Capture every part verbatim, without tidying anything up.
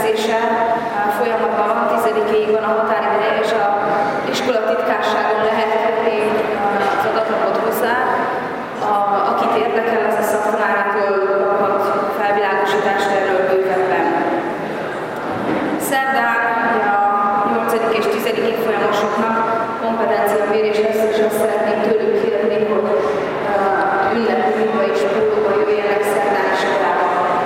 tervezése folyamatban van, tizedikéig van a határideje, és az iskola titkárságon lehet kérni az adatlapot hozzá. A, akit érdekel, az a szaktanárától kaphat felvilágosítást erről bővebben. Szerdán a nyolcadik és tizedik évfolyamosoknak kompetenciamérés lesz, és azt szeretnék tőlük kérni, hogy ünnepülőbe és pólóba jöjjenek szerdán iskolába.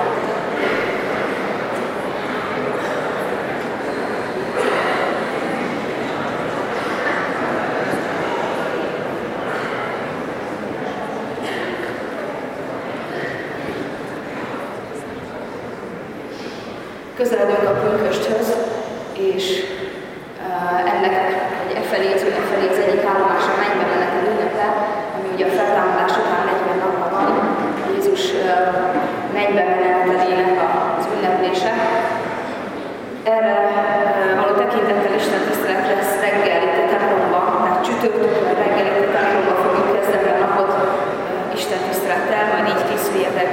Közeledünk a pünkösthöz, és uh, ennek egy efeléző, efeléz egyik állomása mennybe menetel ünnepe, ami ugye a feltámadás után negyven napra van, Jézus uh, mennybe menetelének az ünneplése. Erre uh, való tekintettel Isten tisztelet lesz reggel itt a templomban, tehát csütörtökön reggel itt a templomban fogjuk kezdeni a napot uh, Isten tisztelettel, majd így készüljetek.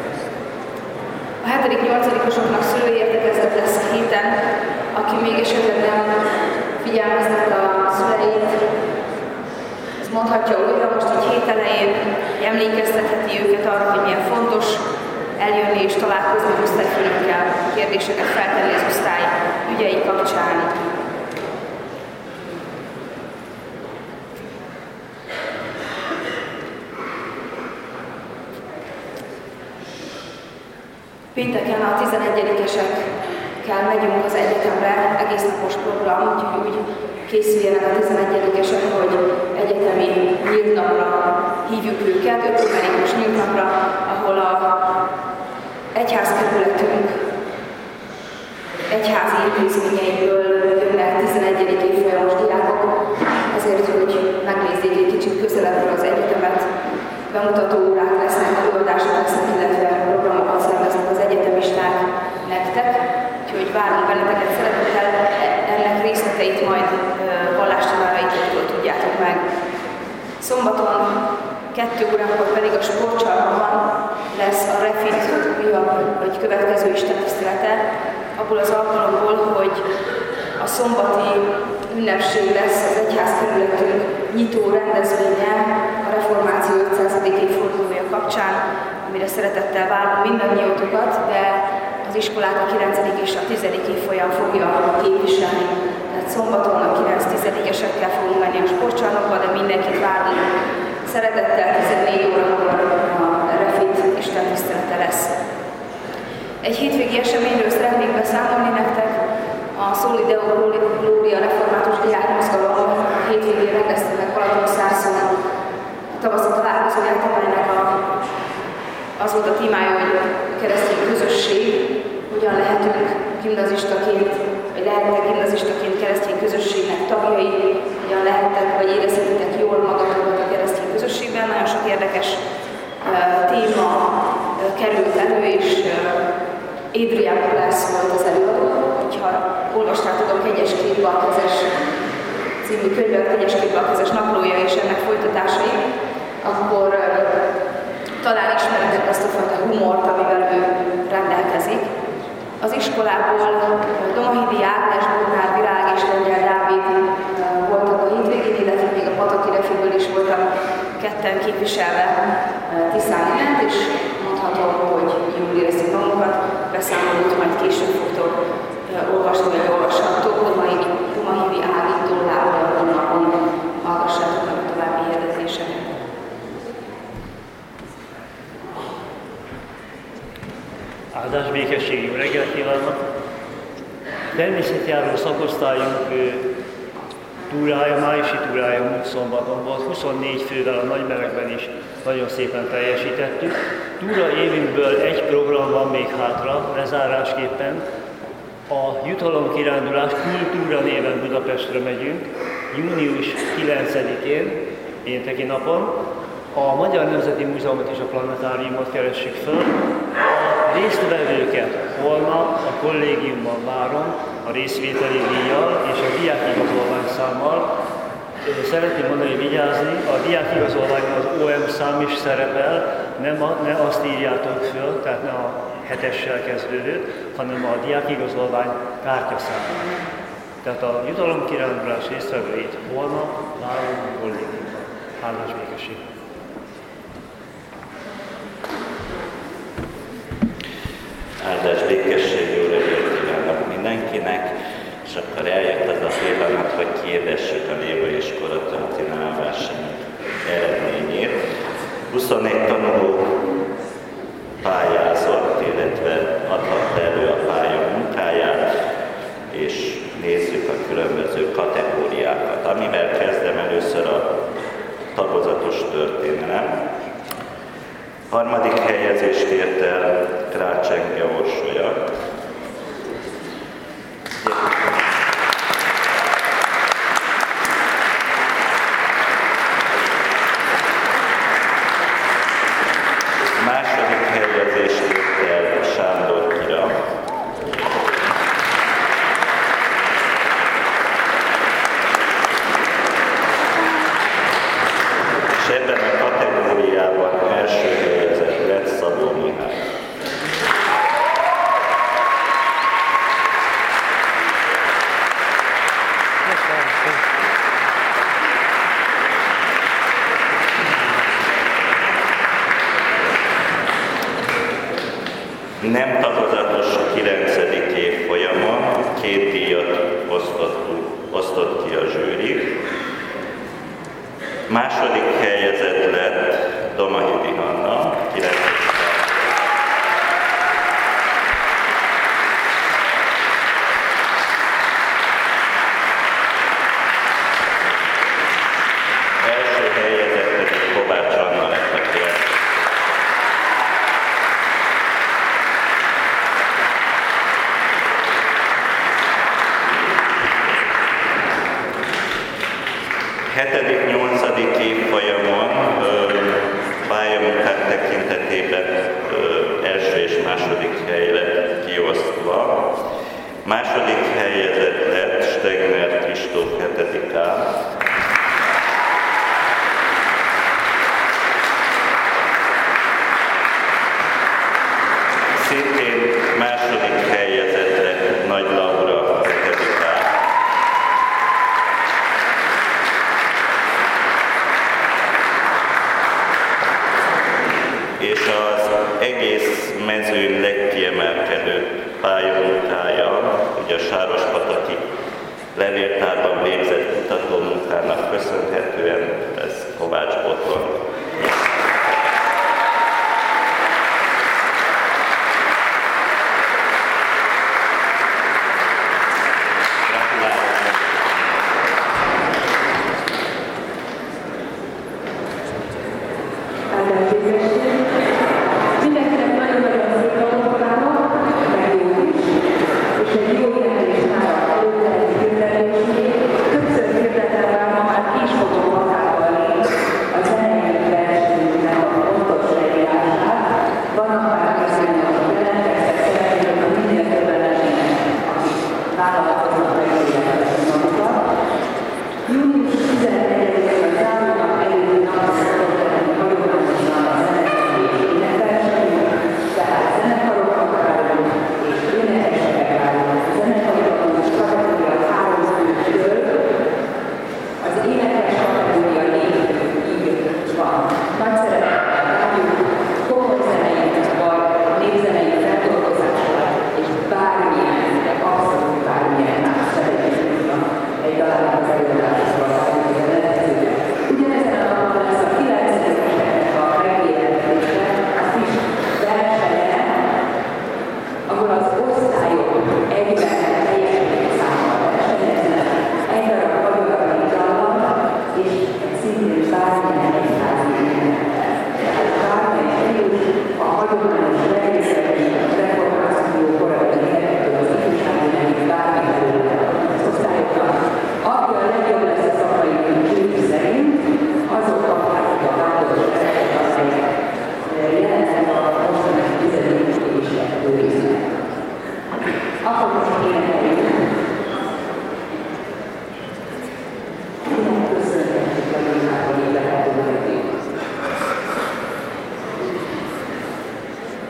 A hetedik-nyolcadikosoknak szülői értekezlet lesz a héten, aki még esetleg nem figyelmeztette a szüleit, ez mondhatja újra most egy hét elején, emlékeztetheti őket arra, hogy milyen fontos eljönni és találkozni az osztályfőnökkel, kérdéseket feltenni az osztály ügyei kapcsán. Pénteken a tizenegyedikesekkel megyünk az egyetemre, egész napos program, úgyhogy úgy készüljenek a tizenegyedikesek, hogy egyetemi nyílt napra hívjuk őket, ökumenikus nyílt napra, ahol a egyházkerületünk egyházi intézményeiből jönnek tizenegyedik évfolyamos diákok, azért, hogy megnézzék egy kicsit közelebbről az egyetemet, bemutató órák lesznek, előadások lesznek, illetve programokat szerveznek az egyetemisták nektek, úgyhogy várunk benneteket szeretettel, ennek részleteit majd vallástanáraitoktól tudjátok meg. Szombaton kettő órakor pedig a sportcsarnokban lesz a Refit újabb, vagy következő istentisztelete, abból az alkalomból, hogy a szombati ünnepség lesz az egyházkerületünk nyitó rendezvénye a reformáció ötszázadik évfordulója kapcsán, amire szeretettel várunk mindannyiótokat, de az iskolát a kilencedik és a tizedik évfolyam fogja képviselni. Tehát szombaton a kilenc-tizedikesekkel fogunk menni a sportcsarnokba, de mindenkit várunk. Szeretettel tizennégy órakor a Refit istentisztelete lesz. Egy hétvégi eseményről szeretnék beszámolni nektek. A Soli Deo Gloria református diákmozgalom hétvégén rendezte meg Balatonszárszon a tavaszi találkozóját, amelynek a, az volt a témája, hogy keresztény közösség, hogyan lehetünk gimnazistaként, vagy lehettek gimnazistaként keresztény közösségnek tagjai, hogyan lehettek, vagy érezhetitek jól magatokat a keresztény közösségben. Nagyon sok érdekes uh, téma uh, került elő, és uh, Adrián Pulász volt az előadó. Ha olvastátok a Kegyes kétbalkezes című könyvet, Kegyes kétbalkezes naplója és ennek folytatásai, akkor uh, talán ismeritek azt a fajta humort, amivel ő rendelkezik. Az iskolából Domahidi Ágnes, Bognár Virág és Lengyel Dávid uh, voltak a hétvégén, illetve még a Pataki Refiből is voltak ketten képviselve uh, Tiszán innen, és mondhatom, hogy jól érezzük magunkat, beszámolót majd később fogtok olvasni, vagy olvashattok, Domahidi Ági tollából a honlapon hallgassátok meg a további hirdetéseket. Áldás békesség, jó reggelt kívánok! Természetjáró szakosztályunk túrája, májusi túrája múlt szombaton volt, huszonnégy fővel a Nagymelegben is nagyon szépen teljesítettük. Túra évünkből egy program van még hátra, lezárásképpen. A jutalomkirándulás Kultúra néven Budapestre megyünk, június kilencedikén, pénteki napon. A Magyar Nemzeti Múzeumot és a Planetáriumot keressük föl. A résztvevőket holnap a kollégiumban várom a részvételi díjjal és a diákigazolványszámmal. Szeretném mondani, hogy vigyázni, a diákigazolványon az o em szám is szerepel, nem a, ne azt írjátok föl, tehát ne a hetessel kezdődőt, hanem a diákigazolvány kártyaszámát. Tehát a jutalomkirándulás résztvevőit holnap várom kollégiumban. Hálás békesség! Áldás békesség, jó reggelt kívánok mindenkinek, és akkor eljött az a pillanat, hogy kihirdessük a névaiskola történelmversenyek eredményét. huszonnégy tanuló pályázott, illetve adhatta elő a pályamunkáját, és nézzük a különböző kategóriákat. Amivel kezdem először a tagozatos történelem. Harmadik helyezést ért el Krácsenge Orsolya. Második helyezést ért el Sándor Kira. És ebben a kategóriában első helyezett lett Szabó Mihály. Nem tagozatos kilencedik évfolyamon két díjat osztott, osztott ki a zsűri. Második helyezett lett Domahidi Hanna, első helyezett pedig Kovács Anna lett a kilencedik. hetedik nyolcadik évfolyamon pályamunkák tekintetében ö, első és második helyre kiosztva. Második helyezett lett Stegner Kristóf hetedik A. Szintén második helyezett lett Nagy Laura hetedik A. És az egész mezőn legkiemelkedő pályamunkája, ugye a Sárospataki levéltárban végzett kutatómunkának köszönhetően ez Kovács Botond. Mindenkinek nagyon-nagyon szép napot kívánok, meg jó is, és egy jó jelentés már előtt hirdetés. Többször hirdetem rá, ma már ki is fogom magával a zenéjükre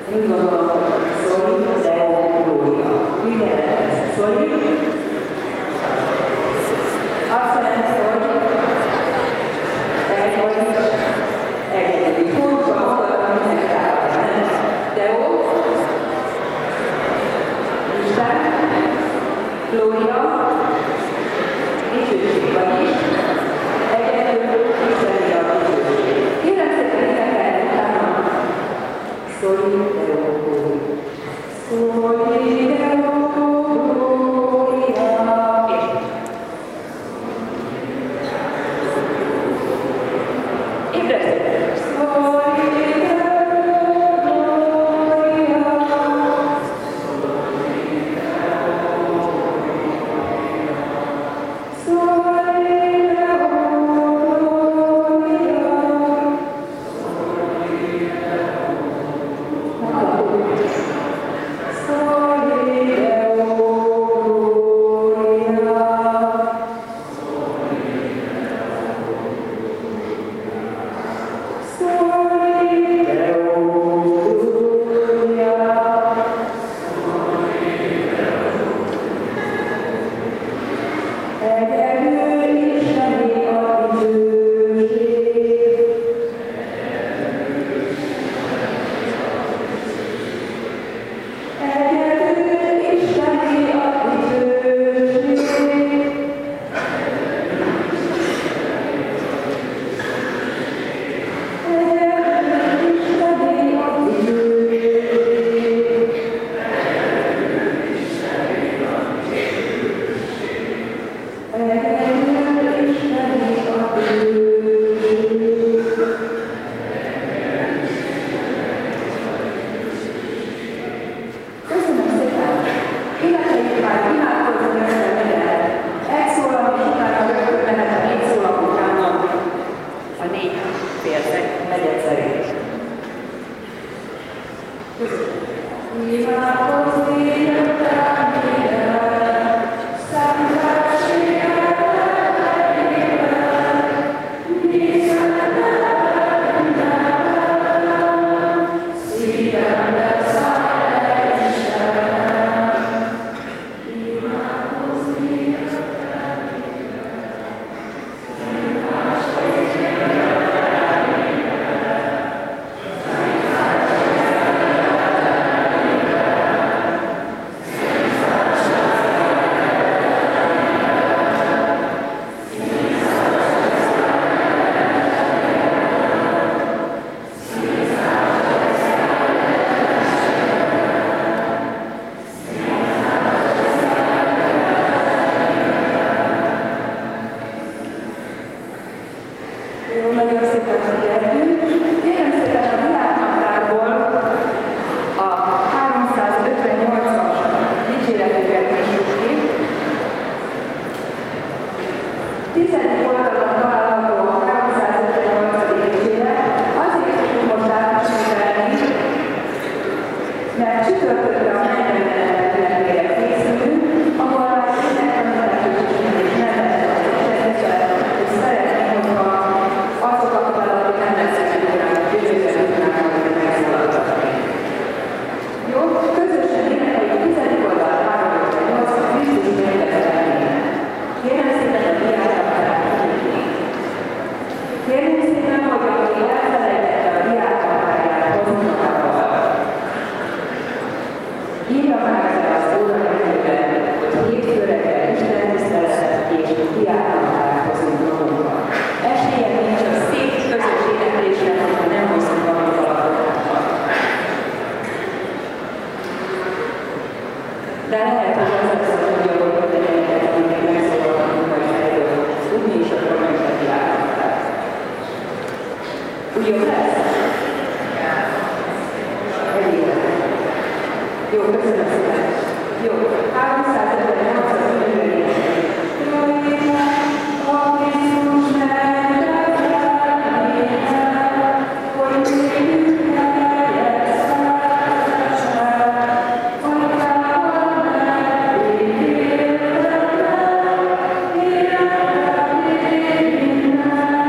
Úgy gondolom, hogy Szoli, Deo, Glória. Minden ez Szoli. Azt jelenti, hogy egy vagy egyedüli. Pontosan oldalra mindenki állapján. Deo, Isten, Glória, dicsőség, vagyis egyedül Isteni a dicsőség. Kérem szépen énekelni utána. Szoli, Deo, Glória. Szoli, Deo, Glória. És ébresztő. Szoli, Deo, Glória.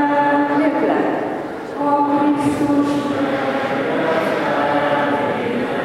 Thank you.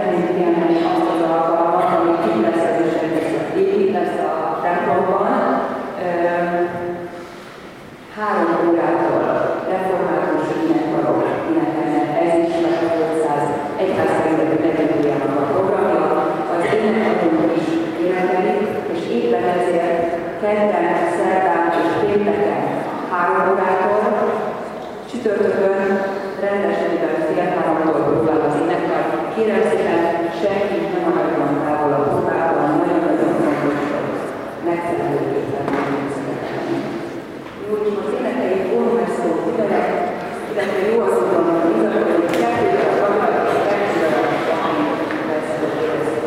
szeretném kiemelni azt az alkalmat, ami itt lesz az is, itt lesz a templomban. Három órától református énekkarok énekelnek, ez is a ötszáz egyházkerületi legendőjának a programja. Az énekelők is énekelik, és éppen ezért kedden, szerdán és pénteken három órától, csütörtökön rendesen fél háromtól próbál az énekkar. Kérem szépen, senki nem maradjon távol a próbában, nagyon-nagyon fontos, hogy megfelelőképpen megszületni. Úgyhogy az énekeljük Ormesztó Fidelek, illetve jó az tudom, hogy bizonyos, hogy kettőre a kamar, és kettőre a kamar, persze, hogy érezzük.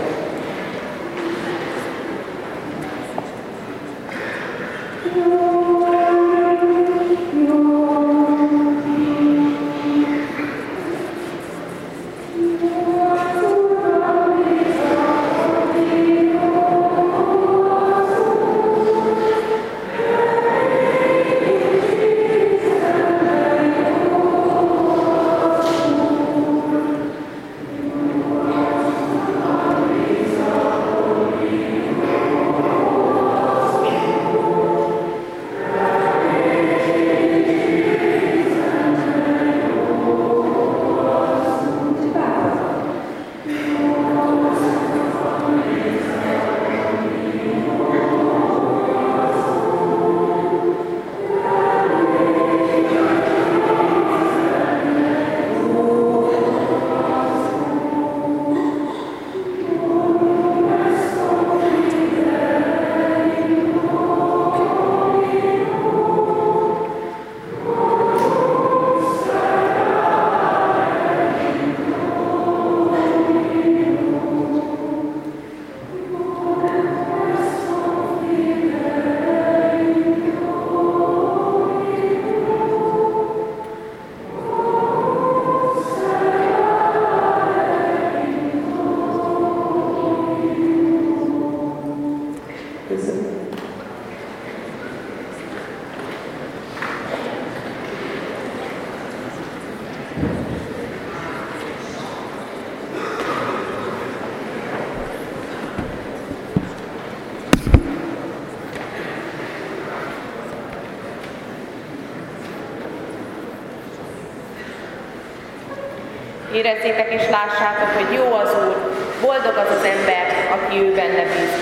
Érezzétek és lássátok, hogy jó az Úr, boldog az az ember, aki ő benne bízik.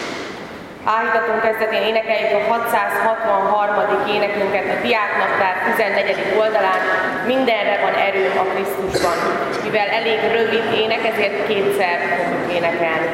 Áhítatunk kezdetén énekeljük a hatszázhatvanharmadik énekünket a Diáknaptár tizennegyedik oldalán, mindenre van erőm a Krisztusban. Mivel elég rövid ének, ezért kétszer fogjuk énekelni.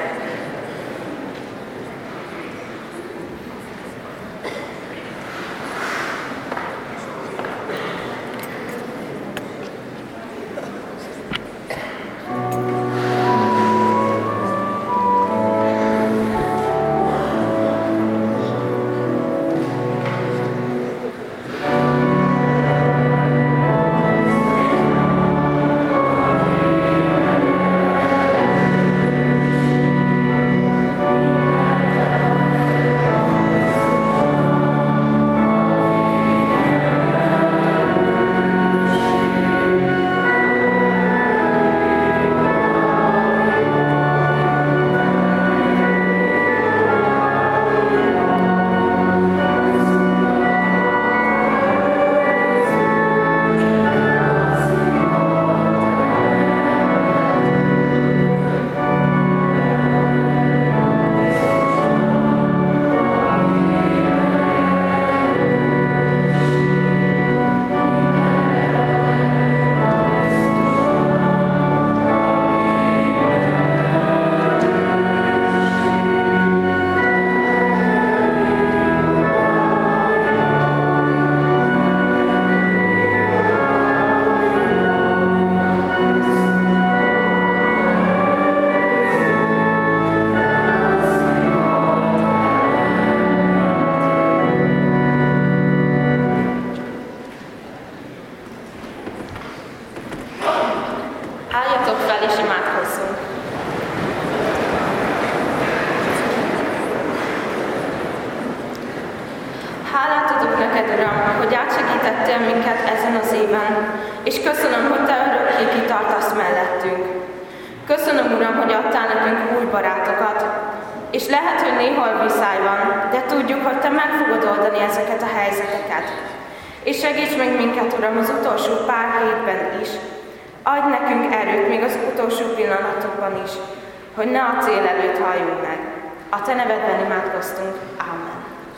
Köszönöm, Uram, hogy adtál nekünk új barátokat, és lehet, hogy néha a viszály van, de tudjuk, hogy Te meg fogod oldani ezeket a helyzeteket. És segíts meg minket, Uram, az utolsó pár hétben is. Adj nekünk erőt, még az utolsó pillanatokban is, hogy ne a cél előtt halljunk meg. A Te nevedben imádkoztunk. Amen.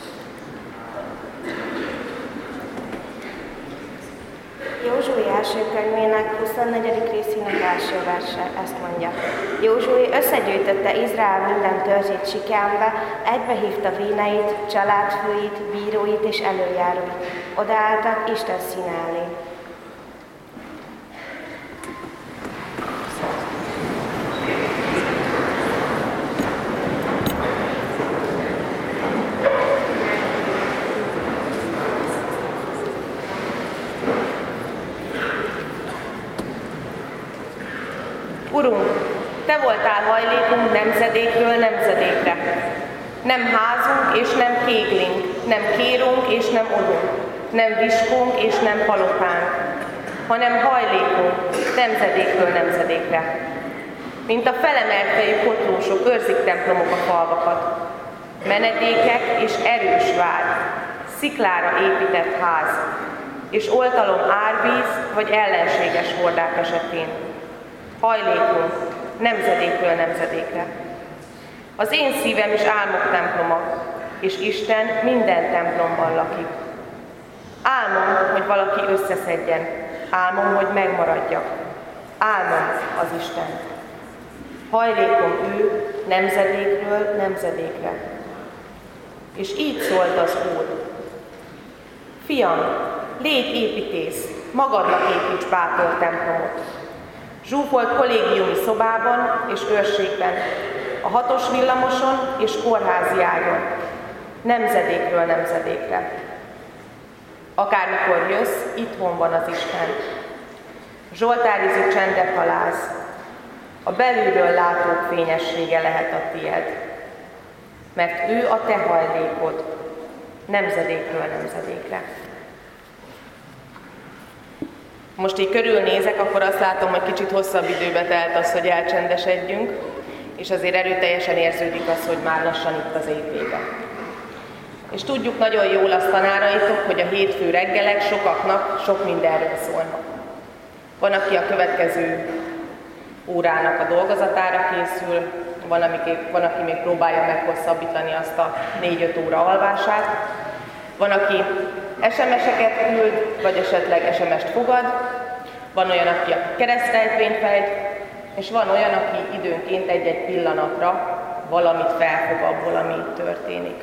Józsué első könyvének huszonnegyedik részének első verse ezt mondja. Józsué összegyűjtötte Izrael minden törzsét Sikembe, egybehívta véneit, családfőit, bíróit és előjáróit. Odaálltak Isten színe elé. Urunk, Te voltál hajlékunk nemzedékről nemzedékre. Nem házunk és nem kéglink, nem kérünk és nem odunk, nem viskónk és nem palotánk, hanem hajlékunk nemzedékről nemzedékre. Mint a felemelt fejű kotlósok őrzik templomok a falvakat, menedékek és erős vád, sziklára épített ház, és oltalom árvíz vagy ellenséges hordák esetén. Hajlékunk nemzedékről nemzedékre. Az én szívem is álmok temploma, és Isten minden templomban lakik. Álmom, hogy valaki összeszedjen, álmom, hogy megmaradjak. Álmom az Isten. Hajlékom ő nemzedékről nemzedékre. És így szólt az Úr. Fiam, légy építész, magadnak építs bátor templomot. Zsúfolt kollégiumi szobában és őrségben, a hatos villamoson és kórházi ágon, nemzedékről nemzedékre. Akármikor jössz, itthon van az Isten. Zsoltárizó csendek halász, a belülről látók fényessége lehet a tied, mert ő a te hajlékod, nemzedékről nemzedékre. Most így körülnézek, akkor azt látom, hogy kicsit hosszabb időbe telt az, hogy elcsendesedjünk, és azért erőteljesen érződik az, hogy már lassan itt az év vége. És tudjuk nagyon jól azt tanáraitok, hogy a hétfő reggelek sokaknak sok mindenről szólnak. Van, aki a következő órának a dolgozatára készül, van, aki, van, aki még próbálja meghosszabbítani azt a négy-öt óra alvását, van, aki es em eseket küld, vagy esetleg es em est fogad, van olyan, aki a keresztrejtvényt fejt, és van olyan, aki időnként egy-egy pillanatra valamit felfog abból, ami itt történik.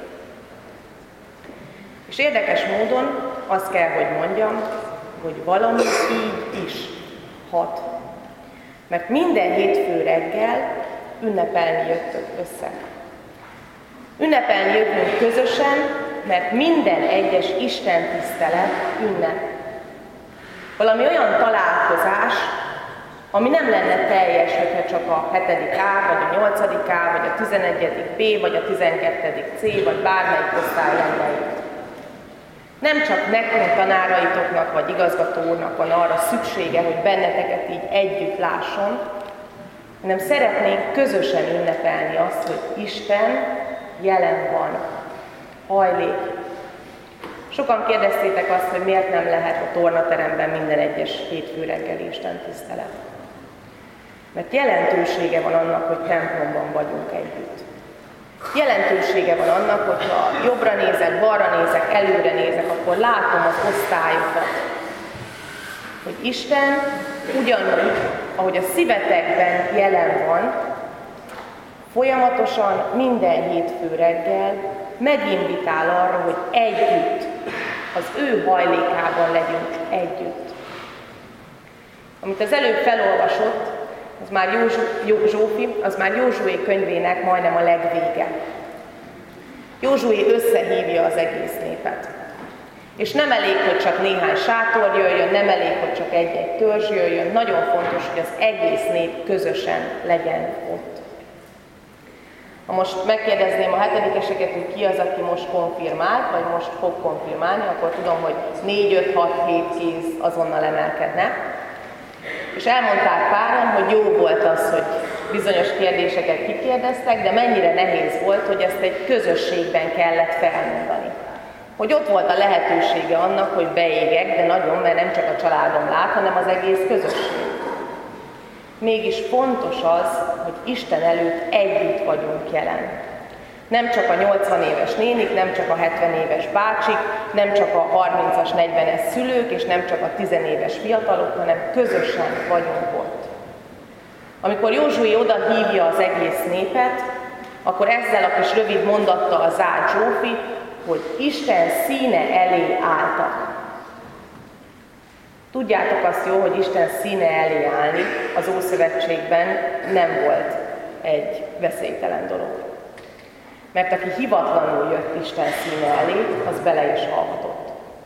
És érdekes módon azt kell, hogy mondjam, hogy valami így is hat. Mert minden hétfő reggel ünnepelni jöttök össze. Ünnepelni jöttünk közösen, mert minden egyes Isten tisztelet ünnep. Valami olyan találkozás, ami nem lenne teljes, hogyha csak a hetedik A, vagy a nyolcadik A, vagy a tizenegyedik B, vagy a tizenkettedik C, vagy bármelyik osztály lenne itt. Nem csak nekünk, tanáraitoknak, vagy igazgató úrnak van arra szüksége, hogy benneteket így együtt lásson, hanem szeretnénk közösen ünnepelni azt, hogy Isten jelen van, hajlék. Sokan kérdeztétek azt, hogy miért nem lehet a tornateremben minden egyes hétfő reggeli Isten tisztelet. Mert jelentősége van annak, hogy templomban vagyunk együtt. Jelentősége van annak, hogyha jobbra nézek, balra nézek, előre nézek, akkor látom az osztályokat. Hogy Isten ugyanúgy, ahogy a szívetekben jelen van, folyamatosan minden hétfő reggel meginvitál arra, hogy együtt, az ő hajlékában legyünk együtt. Amit az előbb felolvasott, az már Zsófi, az már Józsué könyvének majdnem a legvége. Józsué összehívja az egész népet. És nem elég, hogy csak néhány sátor jöjjön, nem elég, hogy csak egy-egy törzs jöjjön, nagyon fontos, hogy az egész nép közösen legyen ott. Ha most megkérdezném a hetedikeseket, hogy ki az, aki most konfirmált, vagy most fog konfirmálni, akkor tudom, hogy négy, öt, hat, hét kéz azonnal emelkedne. És elmondták páran, hogy jó volt az, hogy bizonyos kérdéseket kikérdeztek, de mennyire nehéz volt, hogy ezt egy közösségben kellett felmondani. Hogy ott volt a lehetősége annak, hogy beégek, de nagyon, mert nem csak a családom lát, hanem az egész közösség. Mégis fontos az, hogy Isten előtt együtt vagyunk jelen. Nem csak a nyolcvan éves nénik, nem csak a hetven éves bácsik, nem csak a harmincas, negyvenes szülők, és nem csak a tizenéves fiatalok, hanem közösen vagyunk ott. Amikor Józsué oda hívja az egész népet, akkor ezzel a kis rövid mondattal zárt Zsófi, hogy Isten színe elé álltak. Tudjátok azt jó, hogy Isten színe elé állni az Ószövetségben nem volt egy veszélytelen dolog. Mert aki hivatlanul jött Isten színe elé, az bele is halhatott.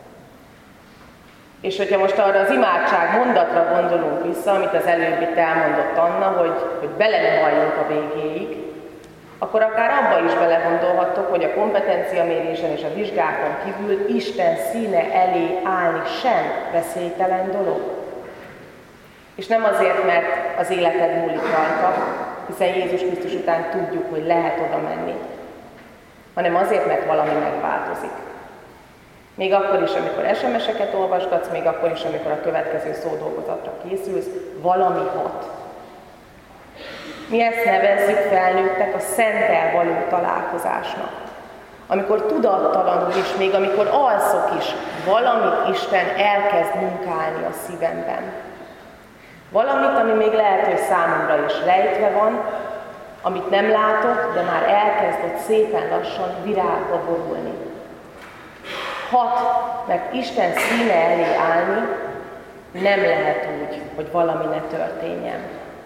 És hogyha most arra az imádság mondatra gondolunk vissza, amit az előbb itt elmondott Anna, hogy, hogy bele ne halljunk a végéig, akkor akár abba is belegondolhattok, hogy a kompetenciamérésen és a vizsgákon kívül Isten színe elé állni sem veszélytelen dolog. És nem azért, mert az életed múlik rajta, hiszen Jézus Krisztus után tudjuk, hogy lehet oda menni, hanem azért, mert valami megváltozik. Még akkor is, amikor es em es-eket olvasgatsz, még akkor is, amikor a következő szódolgozatra készülsz, valami hat. Mi ezt nevezzük felnőttek a szenttel való találkozásnak. Amikor tudattalanul is, még amikor alszok is, valamit Isten elkezd munkálni a szívemben. Valamit, ami még lehet, hogy számomra is rejtve van, amit nem látok, de már elkezdett szépen lassan virágba borulni. Hat, mert Isten színe elé állni nem lehet úgy, hogy valami ne történjen.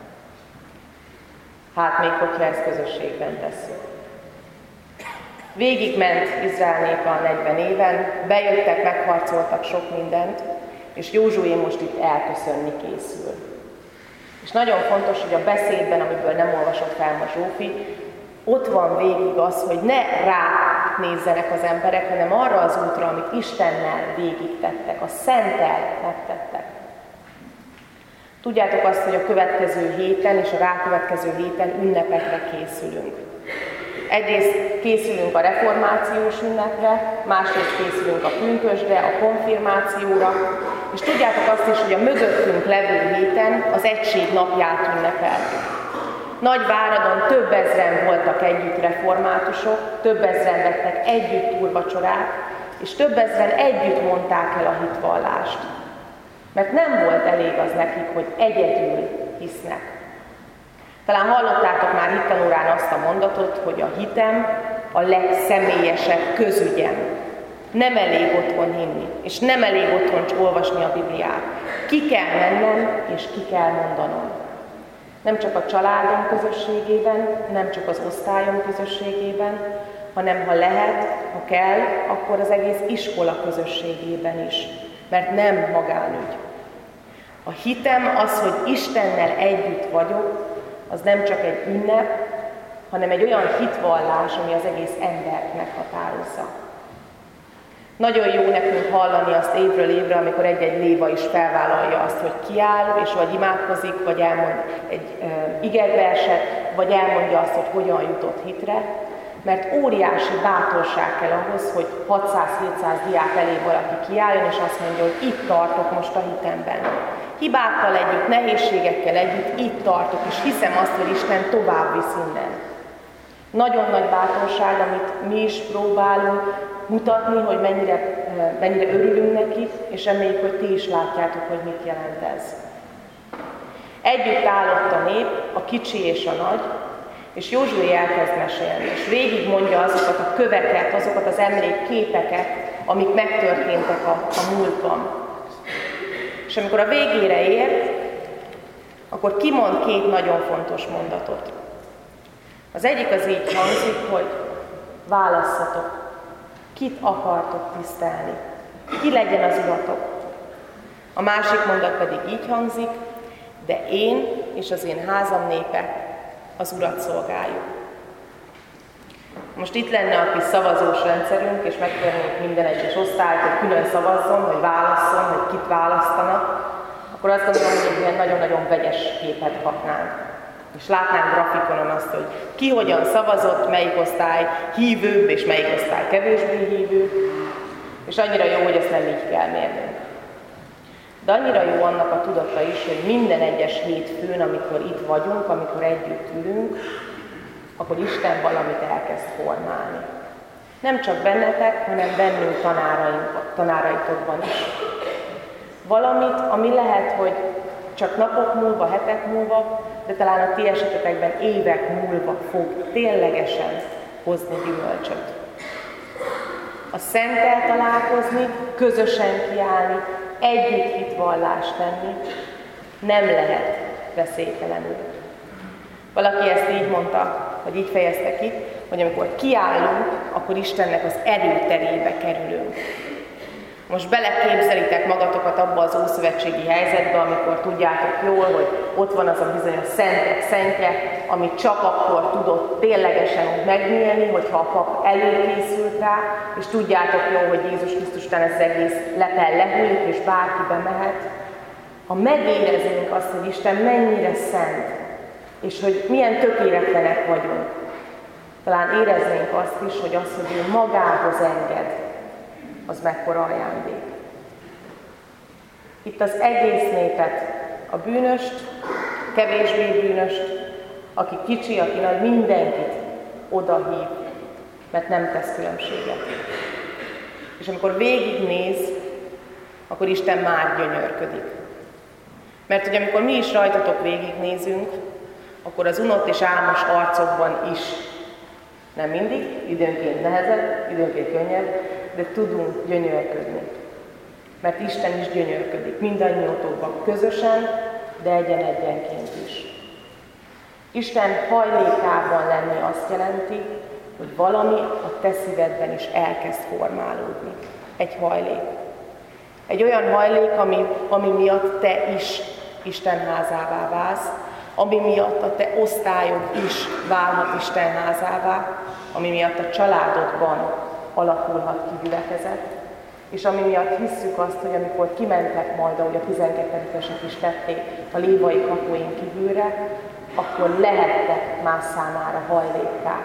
Hát még hogyha ezt közösségben tesszük. Végigment Izrael népe a negyven éven, bejöttek, megharcoltak sok mindent, és Józsué most itt elköszönni készül. És nagyon fontos, hogy a beszédben, amiből nem olvasott fel ma Zsófi, ott van végig az, hogy ne rá nézzenek az emberek, hanem arra az útra, amit Istennel végig tettek, a Szenttel megtettek. Tudjátok azt, hogy a következő héten és a rákövetkező héten ünnepekre készülünk. Egyrészt készülünk a reformációs ünnepre, másrészt készülünk a pünkösdre, a konfirmációra, és tudjátok azt is, hogy a mögöttünk levő héten az egység napját ünnepeltük. Nagyváradon több ezren voltak együtt reformátusok, több ezren vettek együtt úrvacsorát, és több ezren együtt mondták el a hitvallást. Mert nem volt elég az nekik, hogy egyedül hisznek. Talán hallottátok már hittanórán azt a mondatot, hogy a hitem a legszemélyesebb közügyem. Nem elég otthon hinni, és nem elég otthon olvasni a Bibliát. Ki kell mennem, és ki kell mondanom. Nem csak a családom közösségében, nem csak az osztályom közösségében, hanem ha lehet, ha kell, akkor az egész iskola közösségében is. Mert nem magánügy. A hitem az, hogy Istennel együtt vagyok, az nem csak egy ünnep, hanem egy olyan hitvallás, ami az egész embert meghatározza. Nagyon jó nekünk hallani azt évről évre, amikor egy-egy léva is felvállalja azt, hogy kiáll, és vagy imádkozik, vagy elmond egy e, igerverset, vagy elmondja azt, hogy hogyan jutott hitre, mert óriási bátorság kell ahhoz, hogy hatszáz-hétszáz diák elé valaki kiálljon, és azt mondja, hogy itt tartok most a hitemben. Hibákkal együtt, nehézségekkel együtt itt tartok, és hiszem azt, hogy Isten tovább visz innen. Nagyon nagy bátorság, amit mi is próbálunk mutatni, hogy mennyire, mennyire örülünk neki, és reméljük, hogy ti is látjátok, hogy mit jelent ez. Együtt állott a nép, a kicsi és a nagy, és Józsué elkezd mesélni, és végig mondja azokat a köveket, azokat az emlékképeket, amik megtörténtek a, a múltban. És amikor a végére ér, akkor kimond két nagyon fontos mondatot. Az egyik az így hangzik, hogy válasszatok, kit akartok tisztelni, ki legyen az uratok. A másik mondat pedig így hangzik, de én és az én házam népe az Urat szolgáljuk. Most itt lenne a kis szavazós rendszerünk, és megkérnénk minden egyes osztályt, hogy külön szavazzon, hogy válasszon, hogy kit választanak, akkor azt gondolom, hogy egy ilyen nagyon-nagyon vegyes képet kapnánk. és látnánk grafikonon azt, hogy ki hogyan szavazott, melyik osztály hívőbb, és melyik osztály kevésbé hívő, és annyira jó, hogy ezt nem így kell mérnünk. De annyira jó annak a tudata is, hogy minden egyes hétfőn, amikor itt vagyunk, amikor együtt ülünk, akkor Isten valamit elkezd formálni. Nem csak bennetek, hanem bennünk tanáraitokban is. Valamit, ami lehet, hogy csak napok múlva, hetek múlva, de talán a ti esetetekben évek múlva fog ténylegesen hozni gyümölcsöt. A Szenttel találkozni, közösen kiállni, együtt hitvallást tenni nem lehet veszélytelenül. Valaki ezt így mondta, vagy így fejezte ki, hogy amikor kiállunk, akkor Istennek az erőterébe kerülünk. Most beleképzelitek magatokat abba az ószövetségi helyzetbe, amikor tudjátok jól, hogy ott van az a bizonyos szentek szentje, amit csak akkor tudott ténylegesen megnyílni, hogyha a pap előkészült rá, és tudjátok jól, hogy Jézus Krisztus után ez az egész lepel lehűlik, és bárki bemehet. Ha megérezünk azt, hogy Isten mennyire szent, és hogy milyen tökéletlenek vagyunk, talán éreznénk azt is, hogy az, hogy ő magához enged, az mekkora ajándék. Itt az egész népet, a bűnöst, kevésbé bűnöst, aki kicsi, aki nagy, mindenkit odahív, mert nem tesz különbséget. És amikor végignéz, akkor Isten már gyönyörködik. Mert hogy amikor mi is rajtatok végignézünk, akkor az unott és álmos arcokban is, nem mindig, időnként nehezebb, időnként könnyebb, de tudunk gyönyörködni. Mert Isten is gyönyörködik, mindannyiótokban közösen, de egyen-egyenként is. Isten hajlékában lenni azt jelenti, hogy valami a te szívedben is elkezd formálódni. Egy hajlék. Egy olyan hajlék, ami, ami miatt te is Isten házává válsz, ami miatt a te osztályod is válhat Isten házává, ami miatt a családodban alakulhat ki gyülekezet, és ami miatt hisszük azt, hogy amikor kimentek majd, ahogy a tizenkettedikesek is tették a lévai kapuin kívülre, akkor lehettek más számára hajlékká.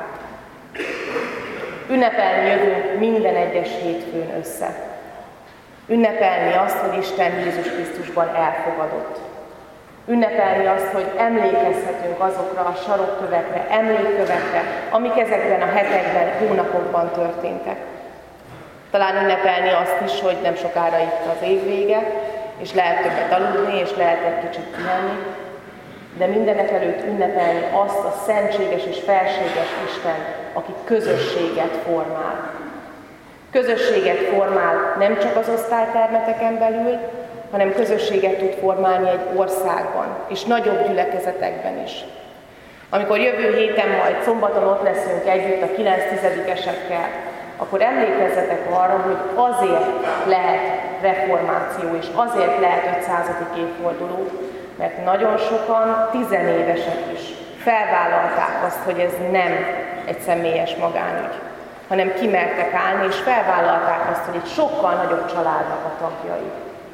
Ünnepelni jövünk minden egyes hétfőn össze. Ünnepelni azt, hogy Isten Jézus Krisztusban elfogadott. Ünnepelni azt, hogy emlékezhetünk azokra a sarokkövekre, emlékkövekre, amik ezekben a hetekben, hónapokban történtek. Talán ünnepelni azt is, hogy nem sokára itt az év vége, és lehet többet aludni, és lehet egy kicsit pihenni, de mindenek előtt ünnepelni azt a szentséges és felséges Isten, aki közösséget formál. Közösséget formál nem csak az osztálytermeteken belül, hanem közösséget tud formálni egy országban, és nagyobb gyülekezetekben is. Amikor jövő héten majd szombaton ott leszünk együtt a kilenc-tizedikesekkel, akkor emlékezzetek arra, hogy azért lehet reformáció, és azért lehet ötszázadik évforduló, mert nagyon sokan tizenévesek is felvállalták azt, hogy ez nem egy személyes magánügy, hanem kimertek állni, és felvállalták azt, hogy egy sokkal nagyobb családnak a tagjai.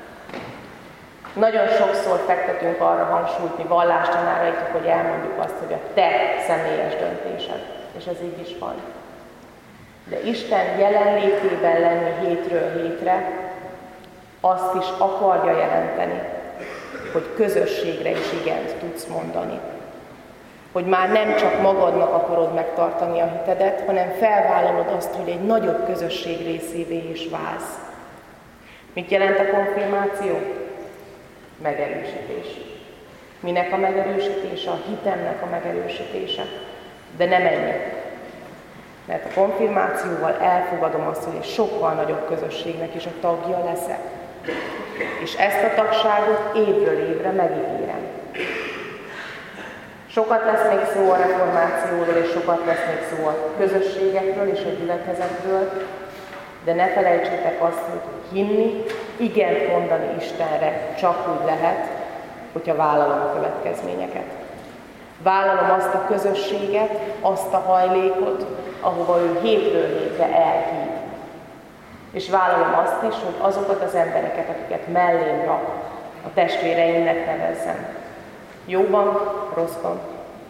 Nagyon sokszor fektetünk arra hangsúlyt, mi vallástanáraitok, hogy elmondjuk azt, hogy a te személyes döntésed, és ez így is van. De Isten jelenlétében lenni hétről hétre azt is akarja jelenteni, hogy közösségre is igent tudsz mondani. Hogy már nem csak magadnak akarod megtartani a hitedet, hanem felvállalod azt, hogy egy nagyobb közösség részévé is válsz. Mit jelent a konfirmáció? Megerősítés. Minek a megerősítése? A hitemnek a megerősítése. De nem ennyi. Mert a konfirmációval elfogadom azt, hogy egy sokkal nagyobb közösségnek is a tagja leszek. És ezt a tagságot évről évre megígérem. Sokat lesz még szó a reformációról, és sokat lesz még szó a közösségekről és a gyülekezetről, de ne felejtsétek azt, hogy hinni, igent mondani Istenre csak úgy lehet, hogyha vállalom a következményeket. Vállalom azt a közösséget, azt a hajlékot, ahova ő hétről hétre elhív. És vállalom azt is, hogy azokat az embereket, akiket mellém rak, a testvéreimnek nevezzem. Jóban, rosszban,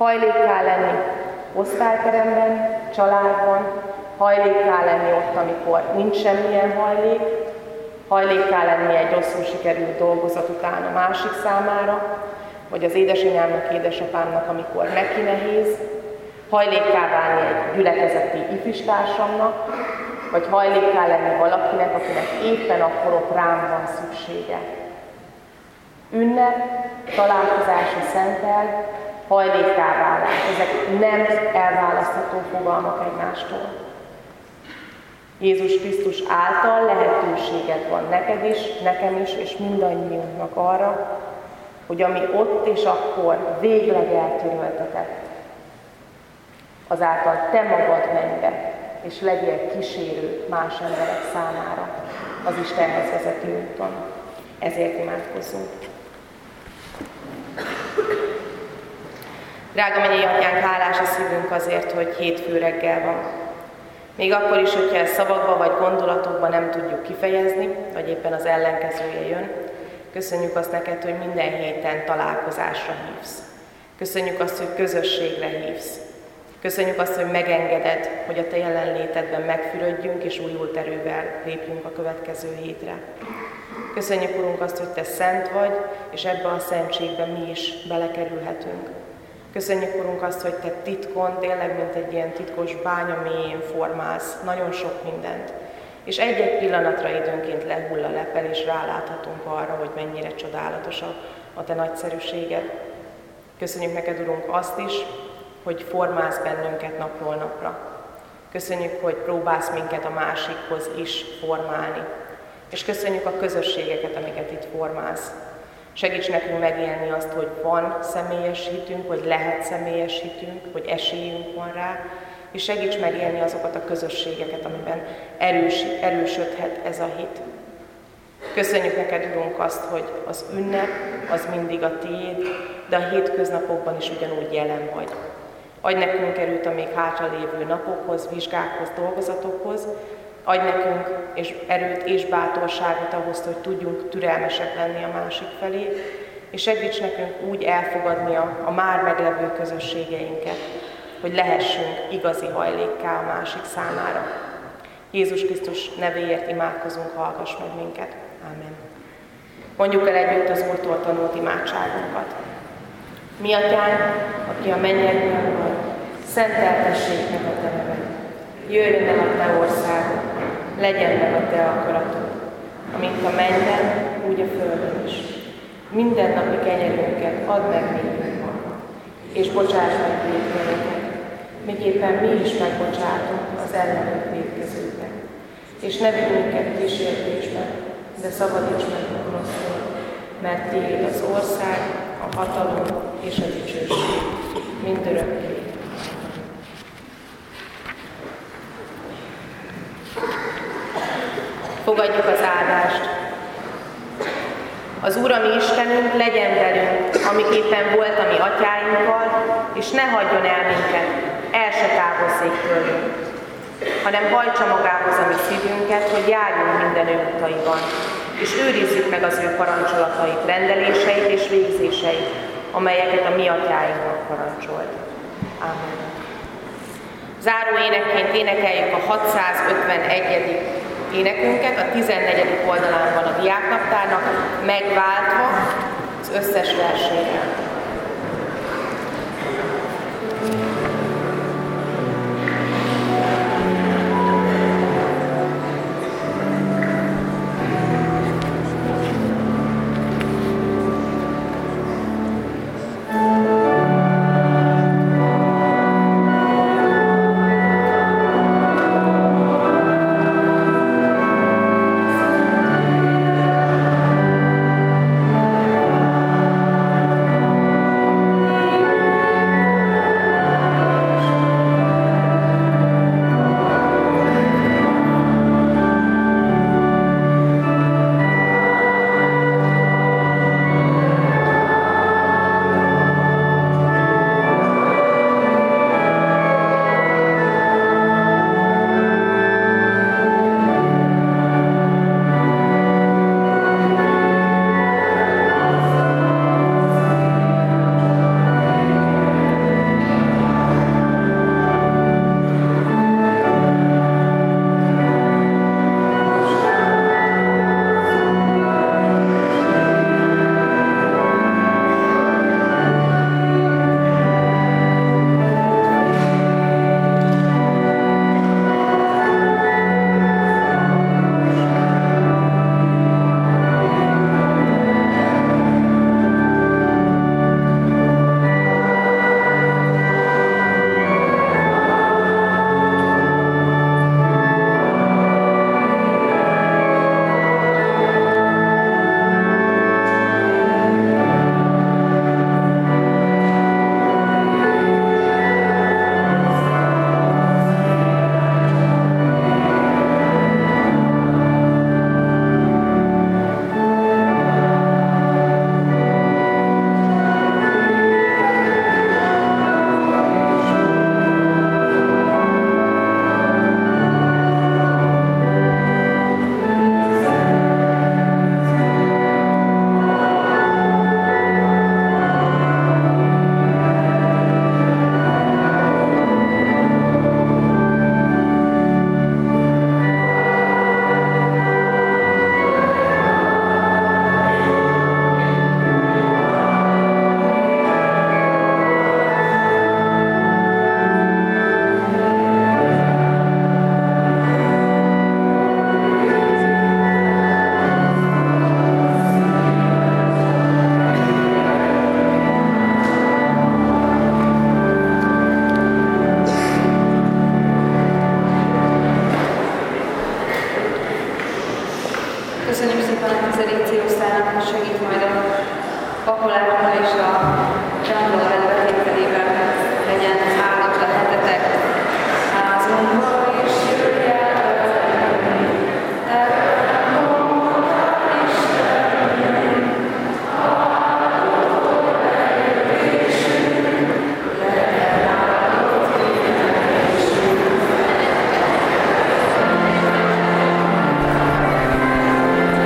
Hajlékká lenni osztályteremben, családban, hajlékká lenni ott, amikor nincs semmilyen hajlék, hajlékká lenni egy rosszul sikerült dolgozat után a másik számára, vagy az édesanyámnak, édesapámnak, amikor neki nehéz, hajlékká válni egy gyülekezeti ifistársamnak, vagy hajlékká lenni valakinek, akinek éppen akkor ott rám van szüksége. Ünnep, találkozási szentel, hajlékká válás, ezek nem elválasztható fogalmak egymástól. Jézus Krisztus által lehetőséged van neked is, nekem is, és mindannyiunknak arra, hogy ami ott és akkor végleg eltöröltetett, azáltal te magad menj be, és legyél kísérő más emberek számára az Istenhez vezető úton. Ezért imádkozzunk. Drága mennyei Atyánk, hálás a szívünk azért, hogy hétfő reggel van. Még akkor is, hogyha ezt szavakba vagy gondolatokba nem tudjuk kifejezni, vagy éppen az ellenkezője jön, köszönjük azt neked, hogy minden héten találkozásra hívsz. Köszönjük azt, hogy közösségre hívsz. Köszönjük azt, hogy megengeded, hogy a te jelenlétedben megfürödjünk, és újult erővel lépjünk a következő hétre. Köszönjük, Urunk, azt, hogy te szent vagy, és ebbe a szentségbe mi is belekerülhetünk. Köszönjük, Urunk, azt, hogy te titkon, tényleg, mint egy ilyen titkos bánya mélyén formálsz nagyon sok mindent. És egy-egy pillanatra időnként lehull a lepel, és ráláthatunk arra, hogy mennyire csodálatos a, a te nagyszerűséged. Köszönjük neked, Urunk, azt is, hogy formálsz bennünket napról napra. Köszönjük, hogy próbálsz minket a másikhoz is formálni. És köszönjük a közösségeket, amiket itt formálsz. Segíts nekünk megélni azt, hogy van személyes hitünk, hogy lehet személyes hitünk, hogy esélyünk van rá, és segíts megélni azokat a közösségeket, amiben erős, erősödhet ez a hit. Köszönjük neked, Urunk, azt, hogy az ünnep az mindig a tiéd, de a hétköznapokban is ugyanúgy jelen vagy. Adj nekünk erőt a még hátralévő napokhoz, vizsgákhoz, dolgozatokhoz, adj nekünk és erőt és bátorságot ahhoz, hogy tudjunk türelmesek lenni a másik felé, és segíts nekünk úgy elfogadni a, a már meglevő közösségeinket, hogy lehessünk igazi hajlékká a másik számára. Jézus Krisztus nevéért imádkozunk, hallgass meg minket. Amen. Mondjuk el együtt az Úrtól tanult imádságunkat. Mi Atyánk, aki a mennyekben vagy, szenteltessék meg a te neved. Jöjjön el a te országod, legyen meg a te akaratod, amint a mennyben, úgy a földön is. Minden napi kenyerünket add meg nékünk ma, és bocsáss meg vétkeinket, miképpen mi is megbocsátunk az ellenünk vétkezőknek. És ne vigy minket kísértésbe, de szabadíts meg a rossztól, mert tiéd az ország, a hatalom és a dicsőség, mindörökké. Fogadjuk az áldást. Az Úr, a mi Istenünk, legyen velünk, amiképpen volt a mi atyáinkkal, és ne hagyjon el minket, el se távozzék tőlünk, hanem hajtsa magához a mi szívünket, hogy járjunk minden ő utaiban, és őrizzük meg az ő parancsolatait, rendeléseit és végzéseit, amelyeket a mi atyáinknak parancsolt. Amen. Záró énekként énekeljük a hatszázötvenegyedik énekünket, a tizennegyedik oldalán van a diáknaptárnak, megváltva az összes verséggel. Thank ahol